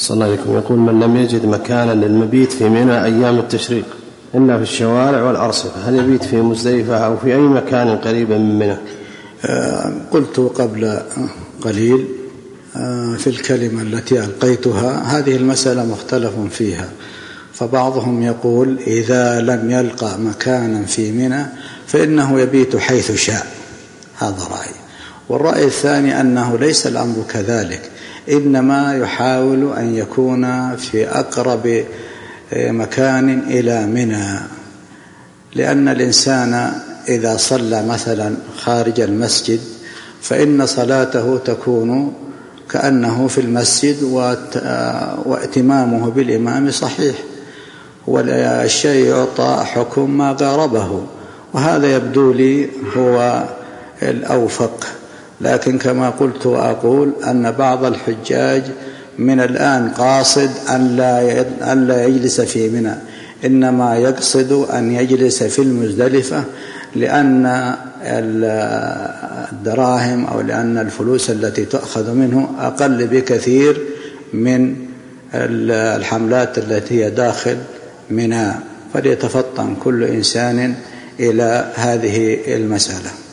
صلى الله عليكم. يقول: من لم يجد مكانا للمبيت في منى أيام التشريق إلا في الشوارع والأرصفة، هل يبيت في مزدلفة أو في أي مكان قريب من منى؟ قلت قبل قليل في الكلمة التي ألقيتها هذه المسألة مختلف فيها، فبعضهم يقول إذا لم يلقى مكانا في منى فإنه يبيت حيث شاء، هذا رأي. والرأي الثاني أنه ليس الأمر كذلك، إنما يحاول أن يكون في أقرب مكان إلى منى، لأن الإنسان إذا صلى مثلا خارج المسجد فإن صلاته تكون كأنه في المسجد واتمامه بالإمام صحيح، والشيء يعطى حكم ما قاربه، وهذا يبدو لي هو الأوفق. لكن كما قلت وأقول أن بعض الحجاج من الآن قاصد أن لا يجلس في منى، إنما يقصد أن يجلس في المزدلفة، لأن الدراهم أو لأن الفلوس التي تأخذ منه أقل بكثير من الحملات التي هي داخل منى، فليتفطن كل إنسان إلى هذه المسألة.